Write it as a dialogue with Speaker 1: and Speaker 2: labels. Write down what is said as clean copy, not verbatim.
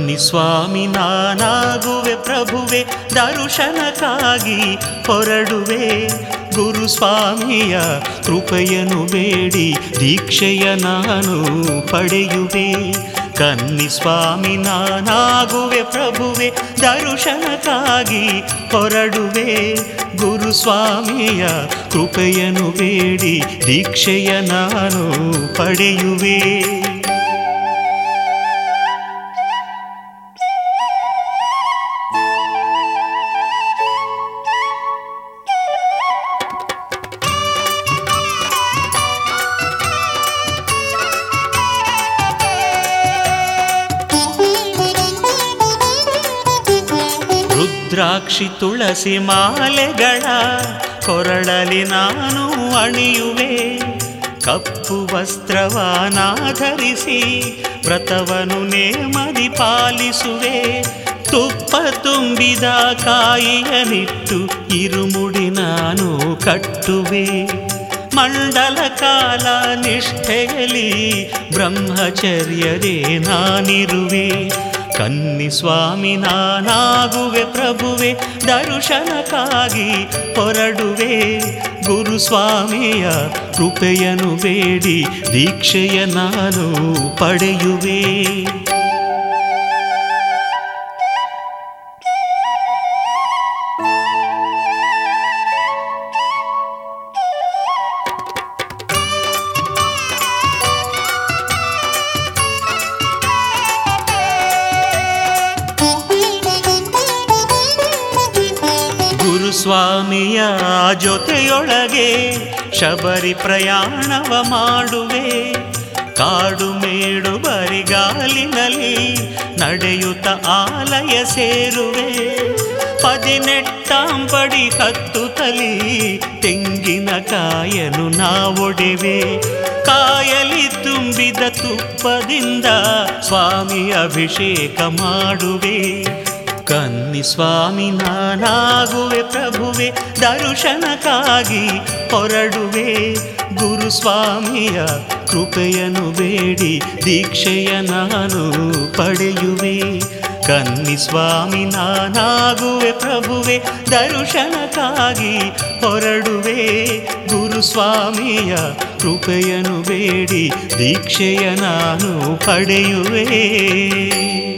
Speaker 1: ಸ್ವಾಮಿ ನಾನಾಗುವೆ ಪ್ರಭುವೆ ದರ್ಶನಕ್ಕಾಗಿ ಹೊರಡುವೆ ಗುರುಸ್ವಾಮಿಯ ಕೃಪೆಯನ್ನು ಬೇಡಿ ದೀಕ್ಷೆಯ ನಾನು ಪಡೆಯುವೆ ಕನ್ನಿಸ್ವಾಮಿ ನಾನಾಗುವೆ ಪ್ರಭುವೆ ದರ್ಶನಕ್ಕಾಗಿ ಹೊರಡುವೆ ಗುರುಸ್ವಾಮಿಯ ಕೃಪೆಯನ್ನು ಬೇಡಿ ದೀಕ್ಷೆಯ ನಾನು ಪಡೆಯುವೆ ರುದ್ರಾಕ್ಷಿ ತುಳಸಿ ಮಾಲೆಗಳ ಕೊರಳಲಿ ನಾನು ಅಣಿಯುವೆ ಕಪ್ಪು ವಸ್ತ್ರವನಾಧರಿಸಿ ವ್ರತವನು ನೇಮದಿ ಪಾಲಿಸುವೆ ತುಪ್ಪ ತುಂಬಿದ ಕಾಯಿಯನಿಟ್ಟು ಇರುಮುಡಿ ನಾನು ಕಟ್ಟುವೆ ಮಂಡಲ ಕಾಲ ನಿಷ್ಠೆಯಲಿ ಬ್ರಹ್ಮಚರ್ಯದೇ ನಾನಿರುವೆ ಕನ್ನಿಸ್ವಾಮಿ ನಾನಾಗುವೆ ಪ್ರಭುವೆ ದರ್ಶನಕ್ಕಾಗಿ ಹೊರಡುವೆ ಗುರುಸ್ವಾಮಿಯ ಕೃಪೆಯನ್ನು ಬೇಡಿ ದೀಕ್ಷೆಯ ನಾನು ಪಡೆಯುವೆ ಗುರುಸ್ವಾಮಿಯ ಜೊತೆಯೊಳಗೆ ಶಬರಿ ಪ್ರಯಾಣವ ಮಾಡುವೆ ಕಾಡು ಮೇಡು ಬರಿಗಾಲಿನಲ್ಲಿ ನಡೆಯುತ್ತ ಆಲಯ ಸೇರುವೆ 18 ಹತ್ತುತ್ತಲಿ ತೆಂಗಿನಕಾಯನು ನಾವೊಡೆವೆ ಕಾಯಲಿ ತುಂಬಿದ ತುಪ್ಪದಿಂದ ಸ್ವಾಮಿ ಅಭಿಷೇಕ ಮಾಡುವೆ ಕನ್ನಿಸ್ವಾಮಿ ನಾನಾಗುವೆ ಪ್ರಭುವೆ ದರ್ಶನಕ್ಕಾಗಿ ಹೊರಡುವೆ ಗುರುಸ್ವಾಮಿಯ ಕೃಪೆಯನ್ನು ಬೇಡಿ ದೀಕ್ಷೆಯ ನಾನು ಪಡೆಯುವೆ ಕನ್ನಿಸ್ವಾಮಿ ನಾನಾಗುವೆ ಪ್ರಭುವೆ ದರ್ಶನಕ್ಕಾಗಿ ಹೊರಡುವೆ ಗುರುಸ್ವಾಮಿಯ ಕೃಪೆಯನ್ನು ಬೇಡಿ ದೀಕ್ಷೆಯ ನಾನು ಪಡೆಯುವೆ